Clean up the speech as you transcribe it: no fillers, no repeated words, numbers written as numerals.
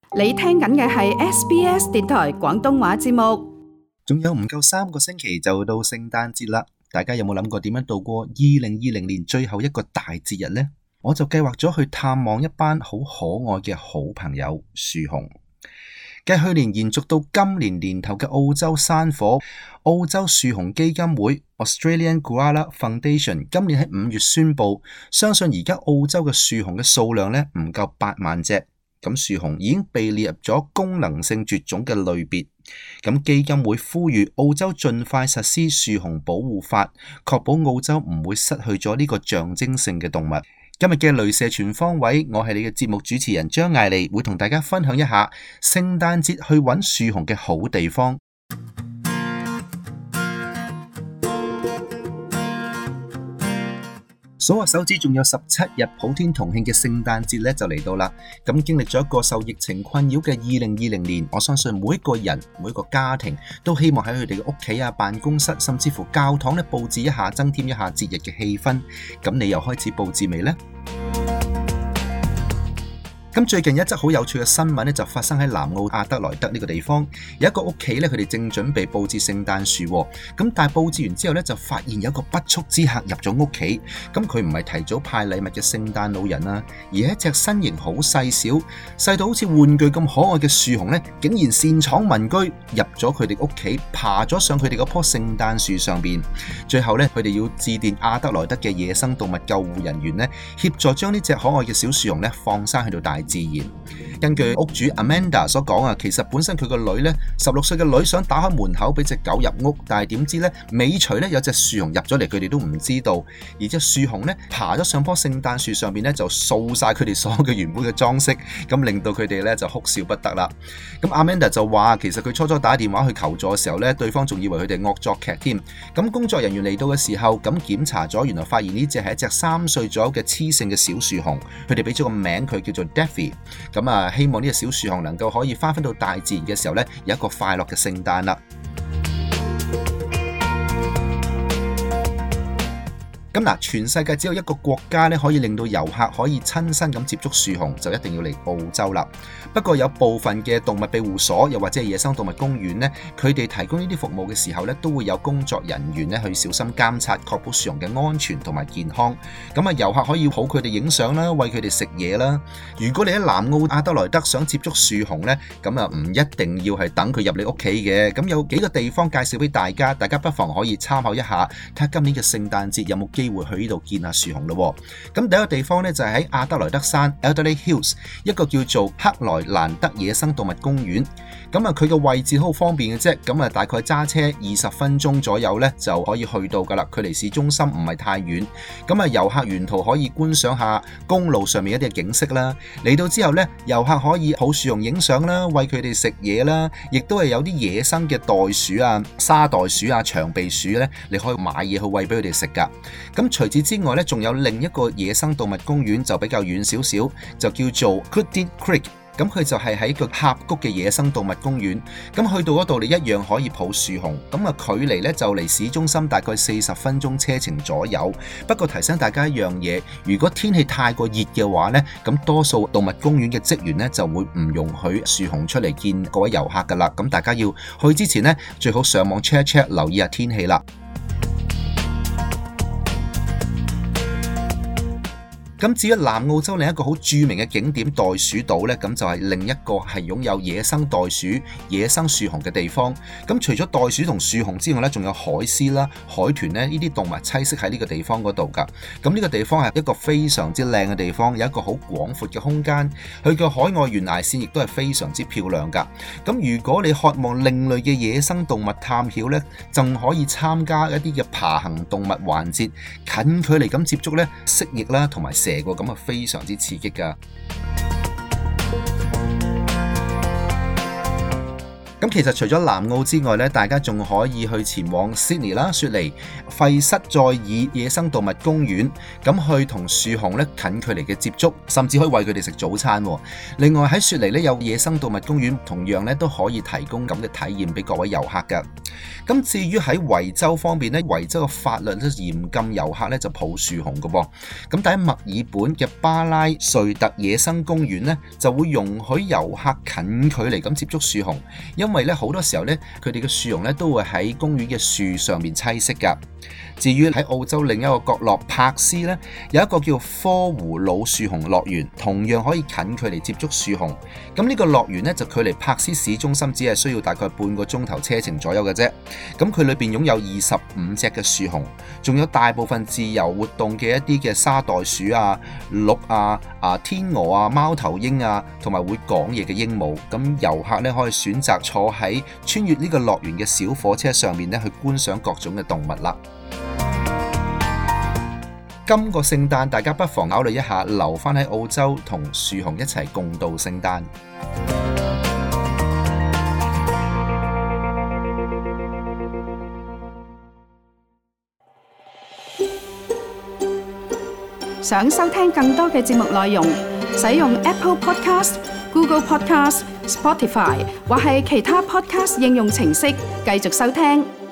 你聽緊嘅係 SBS 電台廣東話節目。 仲有唔夠3個星期就到聖誕節啦，大家有冇諗過點樣度過2020年最後一個大節日呢？我就計劃咗去探望一班好可愛嘅好朋友樹熊。繼去年延續到今年年頭嘅澳洲山火，澳洲樹熊基金會 Australian Koala Foundation 今年喺5月宣布，相信而家澳洲嘅樹熊嘅數量呢唔夠8萬隻。咁樹熊已經被列入咗功能性絕種嘅類別，咁基金會呼籲澳洲盡快實施樹熊保護法，確保澳洲唔會失去咗呢個象徵性嘅動物。今日嘅雷射全方位，我係你嘅節目主持人張艾莉，會同大家分享一下聖誕節去揾樹熊嘅好地方。數下手指，仲有17日普天同慶嘅聖誕節咧就嚟到啦。咁經歷咗一個受疫情困擾嘅2020年，我相信每一個人、每一個家庭都希望喺佢哋嘅屋企啊、辦公室，甚至乎教堂咧佈置一下，增添一下節日嘅氣氛。咁你又開始佈置未呢？咁最近一則好有趣嘅新聞咧，就發生喺南澳阿德萊德呢個地方，有一個屋企咧，佢哋正準備佈置聖誕樹，咁但係佈置完之後咧，就發現有一個不速之客入咗屋企，咁佢唔係提早派禮物嘅聖誕老人啊，而係一隻身形好細小，細到好似玩具咁可愛嘅樹熊咧，竟然擅闖民居，入咗佢哋屋企，爬咗上佢哋嗰棵聖誕樹上邊，最後咧，佢哋要致電阿德萊德嘅野生動物救護人員咧，協助將呢隻可愛嘅小樹熊咧放生去到大自然。根據屋主 Amanda 所講啊，其實本身佢個女呢，16歲嘅女想打開門口俾隻狗入屋，但係點知呢，尾隨呢有隻樹熊入咗嚟，佢哋都唔知道。而隻樹熊呢，爬咗上棵聖誕樹上邊呢，就掃晒佢哋所有嘅原本嘅裝飾，咁令到佢哋呢就哭笑不得啦。咁 Amanda 就話，其實佢初初打電話去求助嘅時候呢，對方仲以為佢哋惡作劇添。咁工作人員嚟到嘅時候，咁檢查咗，原來發現呢隻係一隻3歲左右嘅雌性嘅小樹熊，佢哋俾咗個名佢叫做 Daffy。咁啊，希望呢隻小樹熊能夠可以翻返到大自然嘅時候呢，有一個快樂嘅聖誕啦。咁嗱，全世界只有一個國家咧可以令到遊客可以親身咁接觸樹熊，就一定要嚟澳洲啦。不過有部分嘅動物庇護所，又或者係野生動物公園呢，佢哋提供呢啲服務嘅時候呢，都會有工作人員咧去小心監察，確保樹熊嘅安全同埋健康。咁啊，遊客可以抱佢哋影相啦，餵佢哋食嘢啦。如果你喺南澳阿德萊德想接觸樹熊呢，咁啊唔一定要係等佢入你屋企嘅。咁有幾個地方介紹俾大家，大家不妨可以參考一下，睇下今年嘅聖誕節有冇機會去呢度見下樹熊咯。咁第一個地方呢，就係喺阿德萊德山 Adelaide Hills 一個叫做克萊蘭德野生動物公園。咁啊，佢嘅位置好方便嘅啫，咁啊大概揸車20分鐘左右呢就可以去到噶啦，距離市中心唔係太遠。咁啊，遊客沿途可以觀賞下公路上面一啲景色啦。嚟到之後呢，遊客可以抱樹熊影相啦，餵佢哋食嘢啦，亦都係有啲野生嘅袋鼠啊、沙袋鼠啊、長鼻鼠呢，你可以買嘢去餵俾佢哋食噶。咁除此之外呢，仲有另一個野生動物公園就比較遠少少，就叫做 Cootin Creek。咁佢就係喺個峽谷嘅野生動物公園。咁去到嗰度，你一樣可以抱樹熊。咁啊，距離呢就離市中心大概40分鐘車程左右。不過提醒大家一樣嘢，如果天氣太過熱嘅話呢，咁多數動物公園嘅職員呢就會唔容許樹熊出嚟見各位遊客噶啦。咁大家要去之前呢，最好上網 check 一 check，留意下天氣啦。咁至於南澳洲另一個好著名嘅景點袋鼠島呢，咁就係另一個係擁有野生袋鼠、野生樹熊嘅地方。咁除咗袋鼠同樹熊之外呢，仲有海獅啦、海豚呢啲動物棲息喺呢個地方嗰度噶。咁呢個地方係一個非常之靚嘅地方，有一個好廣闊嘅空間。佢嘅海外懸崖線亦都係非常之漂亮噶。咁如果你渴望另類嘅野生動物探險呢，仲可以參加一啲嘅爬行動物環節，近距離咁接觸呢蜥蜴啦同埋蛇個，咁啊非常之刺激噶。 咁其實除咗南澳之外咧，大家仲可以去前往 Sydney 啦、雪梨、費瑟再爾野生動物公園，咁去同樹熊咧近距離嘅接觸，甚至可以餵佢哋食早餐。另外喺雪梨咧有野生動物公園，同樣咧都可以提供咁嘅體驗俾各位遊客㗎。咁至於喺維州方面咧，維州嘅法律咧嚴禁遊客咧就抱樹熊㗎噃。咁但喺墨爾本嘅巴拉瑞特野生公園咧，就會容許遊客近距離咁接觸樹熊，因為咧好多時候咧佢哋嘅樹熊咧都會喺公園嘅樹上面棲息㗎。至於喺澳洲另一個角落柏斯咧，有一個叫科湖老樹熊樂園，同樣可以近距離接觸樹熊。咁呢個樂園咧就距離柏斯市中心只係需要大概半個鐘頭車程左右嘅啫。咁佢裏邊擁有25隻嘅樹熊，仲有大部分自由活動嘅一啲嘅沙袋鼠啊、鹿啊、天鵝啊、貓頭鷹啊，同埋會講嘢嘅鸚鵡。咁遊客咧可以選擇坐喺穿越呢個樂園嘅小火車上面咧去觀賞各種嘅動物啦。今個聖誕大家不妨考慮一下留返喺澳洲同樹熊一齊共度聖誕。 想收聽更多嘅節目內容，使用 Apple Podcast、Google Podcast、Spotify 或係其他 Podcast 應用程式繼續收聽。